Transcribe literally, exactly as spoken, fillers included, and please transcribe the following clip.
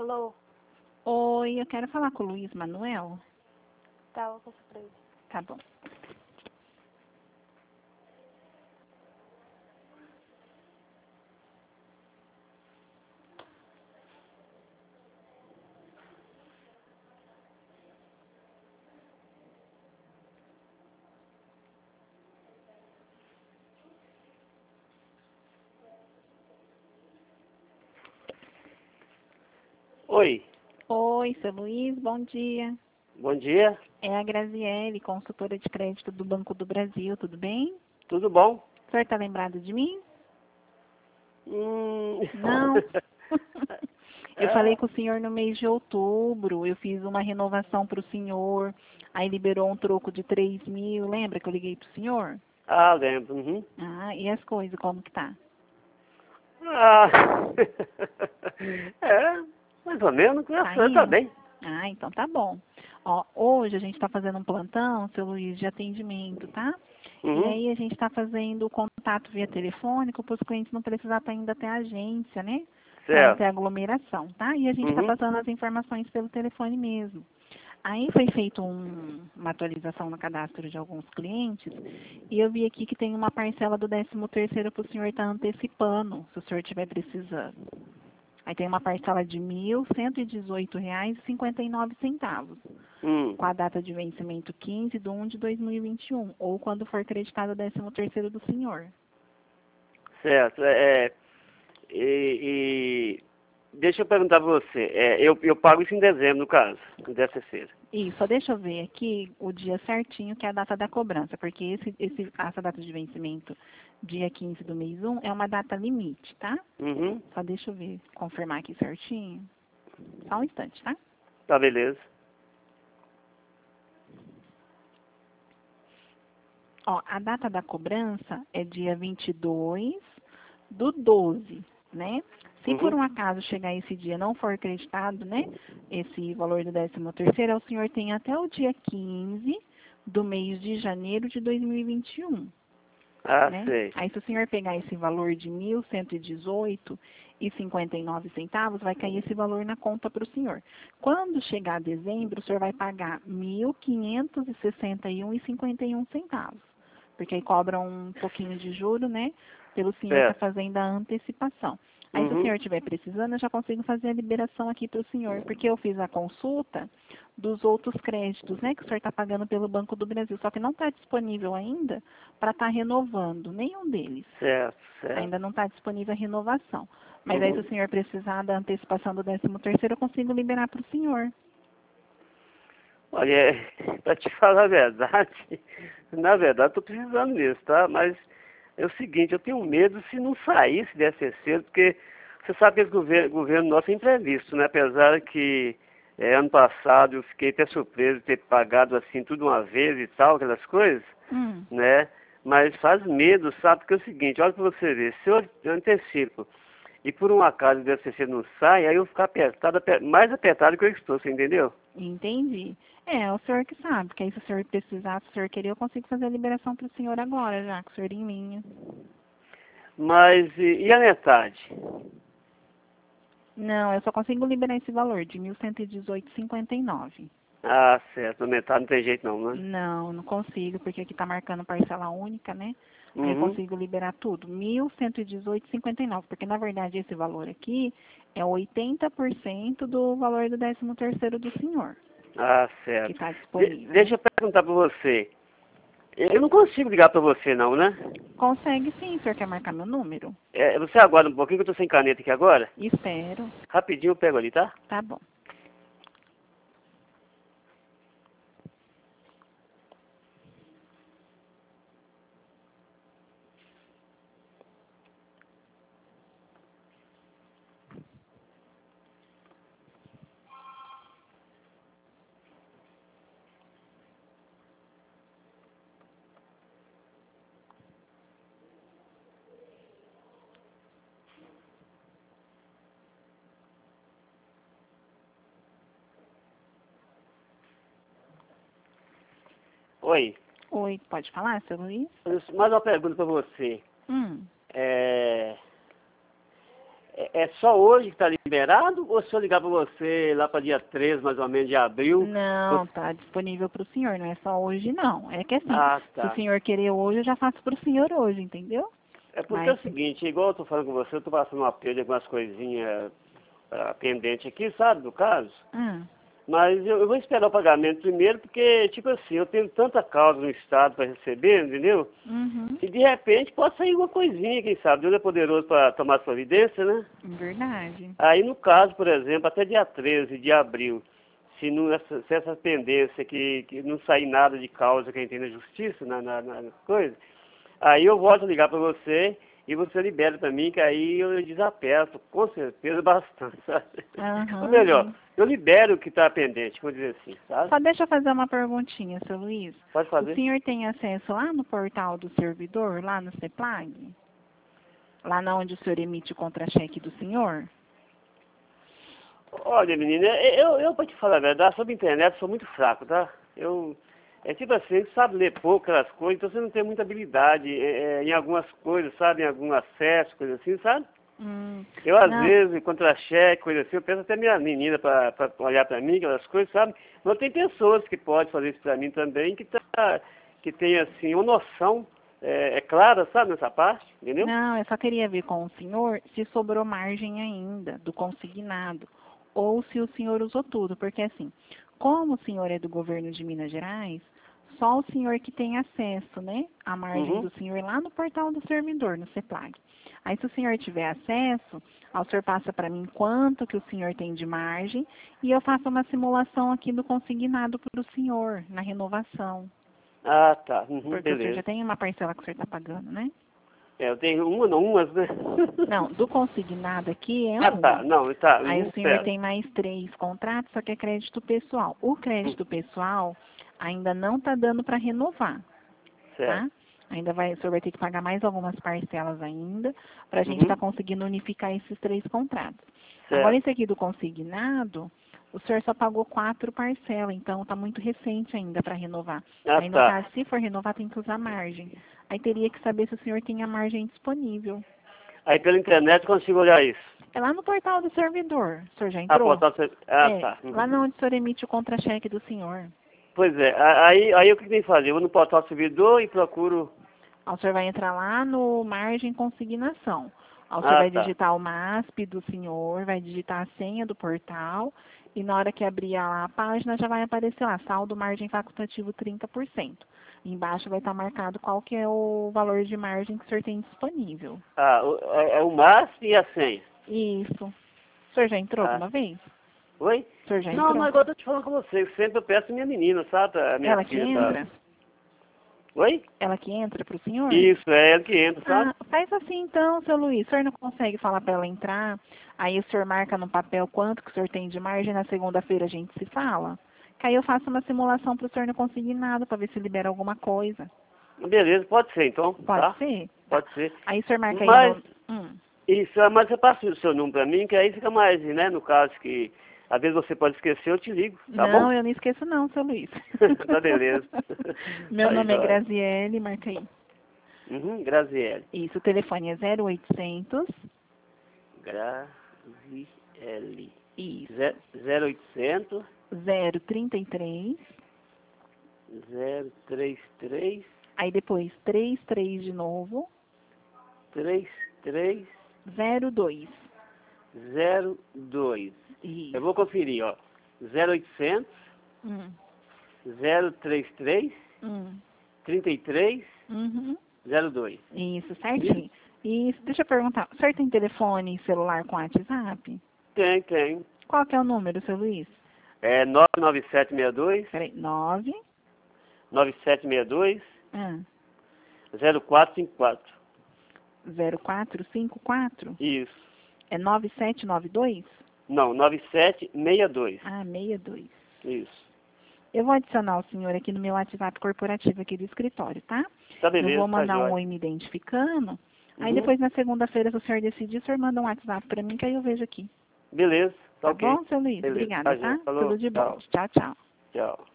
Alô? Oi, eu quero falar com o Luiz Manuel. Tá, vou passar pra ele. Tá bom. Oi, Oi, seu Luiz, bom dia. bom dia, É a Graziele, consultora de crédito do Banco do Brasil, tudo bem? tudo bom? O senhor está lembrado de mim? Hum... Não. Eu falei ah, com o senhor no mês de outubro, eu fiz uma renovação para o senhor, aí liberou um troco de três mil, lembra que eu liguei para o senhor? ah, lembro. Uhum. Ah, e as coisas, como que tá? Ah, é, mais ou menos, Tá graças a Deus, tá indo? bem. Ah, então tá bom. Ó, hoje a gente está fazendo um plantão, seu Luiz, de atendimento, tá? E Uhum. aí a gente está fazendo o contato via telefônico para os clientes não precisar estar indo até a agência, né? Para não Certo. ter aglomeração, tá? E a gente está Uhum. passando as informações pelo telefone mesmo. Aí foi feita um, uma atualização no cadastro de alguns clientes e eu vi aqui que tem uma parcela do décimo terceiro para o senhor estar antecipando, se o senhor estiver precisando. Aí tem uma parcela de mil cento e dezoito reais e cinquenta e nove centavos, Hum. com a data de vencimento quinze de um de dois mil e vinte e um, ou quando for creditado o décimo terceiro do senhor. Certo. É, é, e, e deixa eu perguntar pra você. É, eu, eu pago isso em dezembro, no caso, no décimo terceiro. Isso, só deixa eu ver aqui o dia certinho, que é a data da cobrança, porque esse, esse, essa data de vencimento, dia quinze do mês um, é uma data limite, tá? Uhum. Só deixa eu ver, confirmar aqui certinho. Só um instante, tá? Tá, beleza. Ó, a data da cobrança é dia vinte e dois do doze, né? Se por Uhum. um acaso chegar esse dia e não for acreditado, né, esse valor do décimo terceiro, o senhor tem até o dia quinze do mês de janeiro de dois mil e vinte e um, Ah, né? sei. Aí se o senhor pegar esse valor de mil cento e dezoito e cinquenta e nove centavos, vai cair esse valor na conta para o senhor. Quando chegar dezembro, o senhor vai pagar mil quinhentos e sessenta e um e cinquenta e um centavos, porque aí cobra um pouquinho de juro, né, pelo senhor estar Certo. fazendo a antecipação. Aí se o Uhum. senhor estiver precisando, eu já consigo fazer a liberação aqui para o senhor, porque eu fiz a consulta dos outros créditos, né, que o senhor está pagando pelo Banco do Brasil, só que não está disponível ainda para estar renovando, nenhum deles. Certo, certo. Ainda não está disponível a renovação. Mas aí se Uhum. o senhor precisar da antecipação do décimo terceiro, eu consigo liberar para o senhor. Olha, pra te falar a verdade, na verdade tô precisando mesmo, tá? Mas é o seguinte, eu tenho medo se não sair, se der cedo, porque você sabe que esse governo, governo nosso é imprevisto, né? Apesar que é, ano passado eu fiquei até surpreso de ter pagado assim tudo uma vez e tal, aquelas coisas, Hum. né? Mas faz medo, sabe? Porque é o seguinte, olha pra você ver, se eu antecipo e por um acaso o D C C não sai, aí eu vou ficar apertado, aper- mais apertado que eu estou, você entendeu? Entendi. É, o senhor que sabe, porque aí se o senhor precisar, se o senhor querer, eu consigo fazer a liberação para o senhor agora, já, com o senhor em linha. Mas e, e a metade? Não, eu só consigo liberar esse valor de mil cento e dezoito e cinquenta e nove. Ah, certo, a metade não tem jeito não, né? Não, não consigo, porque aqui está marcando parcela única, né? Aí eu Uhum. consigo liberar tudo, mil cento e dezoito e cinquenta e nove, porque na verdade esse valor aqui é oitenta por cento do valor do décimo terceiro do senhor, Ah, que certo. está De- disponível, né? deixa eu perguntar pra você. Eu não consigo ligar pra você não, né? Consegue sim, o senhor quer marcar meu número? É, você aguarda um pouquinho que eu tô sem caneta aqui agora. Espero. Rapidinho eu pego ali, tá? Tá bom. Oi. Oi, pode falar, seu Luiz? Mais uma pergunta pra você. Hum. É... é, é só hoje que está liberado? Ou se eu ligar para você lá para dia treze, mais ou menos, de abril? Não, tá disponível para o senhor, não é só hoje não. É que assim, Ah, se tá. o senhor querer hoje, eu já faço para o senhor hoje, entendeu? É porque Mas, é o seguinte, igual eu tô falando com você, eu tô passando um apelo de algumas coisinhas uh, pendentes aqui, sabe, do caso. ah, Mas eu, eu vou esperar o pagamento primeiro, porque, tipo assim, eu tenho tanta causa no Estado para receber, entendeu? uhum, E de repente pode sair uma coisinha, quem sabe, Deus é poderoso para tomar providência, né? verdade. Aí no caso, por exemplo, até dia treze de abril, se, não, essa, se essa pendência que, que não sair nada de causa que a gente tem na justiça, na, na, na coisa, aí eu volto a ligar para você e você libera para mim, que aí eu desaperto, com certeza, bastante, sabe? Ou Aham, melhor, sim. eu libero o que está pendente, vamos dizer assim, sabe? Só deixa eu fazer uma perguntinha, seu Luiz. Pode O fazer? senhor tem acesso lá no portal do servidor, lá no CEPLAG? Lá na onde o senhor emite o contra-cheque do senhor? Olha, menina, eu, eu para te falar a verdade, sobre a internet, sou muito fraco, tá? Eu, é tipo assim, você sabe ler pouco aquelas coisas, então você não tem muita habilidade é, é, em algumas coisas, sabe? Em algum acesso, coisa assim, sabe? Hum, Eu, às não, vezes, contra-cheque, coisa assim, eu peço até minha menina para olhar para mim, aquelas coisas, sabe? Mas tem pessoas que podem fazer isso para mim também, que, tá, que tem, assim, uma noção é, é clara, sabe, nessa parte, entendeu? não, eu só queria ver com o senhor se sobrou margem ainda do consignado ou se o senhor usou tudo, porque assim, como o senhor é do governo de Minas Gerais, só o senhor que tem acesso, né, à margem Uhum. do senhor lá no portal do servidor, no CEPLAG. Aí se o senhor tiver acesso, aí o senhor passa para mim quanto que o senhor tem de margem e eu faço uma simulação aqui do consignado para o senhor, na renovação. Ah, tá. Uhum, Porque o senhor já beleza. tem uma parcela que o senhor está pagando, né? É, eu tenho uma, não, umas, né? Não, do consignado aqui é Ah, tá. uma. Não, tá. Aí Uhum, o senhor certo. tem mais três contratos, só que é crédito pessoal. O Uhum, crédito pessoal ainda não está dando para renovar, certo. tá? Ainda vai, o senhor vai ter que pagar mais algumas parcelas ainda, para a gente estar Uhum, conseguindo unificar esses três contratos. Agora, certo. esse aqui do consignado, o senhor só pagou quatro parcelas, então está muito recente ainda para renovar. Ah, Aí, no tá. caso, se for renovar, tem que usar margem. Aí teria que saber se o senhor tem a margem disponível. Aí pela internet eu consigo olhar isso. É lá no portal do servidor. O senhor já Ah, entrou? portal... você- Ah, É, tá. lá Uhum. onde o senhor emite o contra-cheque do senhor. Pois é. a- Aí, aí o que tem que fazer? Eu vou no portal servidor e procuro... Aí o senhor vai entrar lá no margem consignação. Aí o senhor Ah, vai tá. digitar o MASP do senhor, vai digitar a senha do portal e na hora que abrir lá a página já vai aparecer lá, saldo margem facultativo trinta por cento. Embaixo vai estar marcado qual que é o valor de margem que o senhor tem disponível. Ah, o- é, é o MASP e a senha. Isso. O senhor já entrou Ah, alguma vez? oi? O senhor já Não, entrou? mas agora eu tô te falando com você. Sempre eu peço minha menina, sabe? A minha Ela que filha, tá? entra? Oi? Ela que entra para o senhor? Isso, é ela que entra, sabe? Ah, faz assim então, seu Luiz. O senhor não consegue falar para ela entrar? Aí o senhor marca no papel quanto que o senhor tem de margem, na segunda-feira a gente se fala? Que aí eu faço uma simulação para o senhor não conseguir nada, para ver se libera alguma coisa. Beleza, pode ser então, Pode tá? ser? Tá. Pode ser. Aí o senhor marca aí Mas, no... Hum. isso, ah, mas você passa o seu número pra mim, que aí fica mais, né? No caso que, às vezes você pode esquecer, eu te ligo, tá bom? Não, eu não esqueço não, seu Luiz. Tá beleza. Meu Tá nome é jóia. Graziele, marca aí. Uhum, Graziele. Isso, o telefone é zero oitocentos. Graziele. Isso. Ze- zero oitocentos, zero trinta e três. zero trinta e três, Aí depois três três de novo. trinta e três, zero dois. zero dois. Isso. Eu vou conferir, ó. zero oitocentos, Hum. zero trinta e três, Hum. trinta e três, Uhum. zero dois. Isso, certinho. Isso, deixa eu perguntar, o senhor tem telefone celular com WhatsApp? Tem, tem. Qual que é o número, seu Luiz? É nove nove sete seis dois, Peraí, nove, nove sete seis dois, ah, zero quatro cinco quatro. zero quatro cinco quatro? Isso. É nove sete nove dois? Não, nove sete seis dois. Ah, sessenta e dois. Isso. Eu vou adicionar o senhor aqui no meu WhatsApp corporativo aqui do escritório, tá? Tá Eu beleza, vou tá mandar um jóia. oi me identificando. Aí Uhum. depois na segunda-feira, se o senhor decidir, o senhor manda um WhatsApp pra mim que aí eu vejo aqui. Beleza, tá Tá ok. bom, seu Luiz? Beleza, Obrigada, tá tá? jóia. Falou, Tudo de bom. tchau, Tchau, tchau. tchau.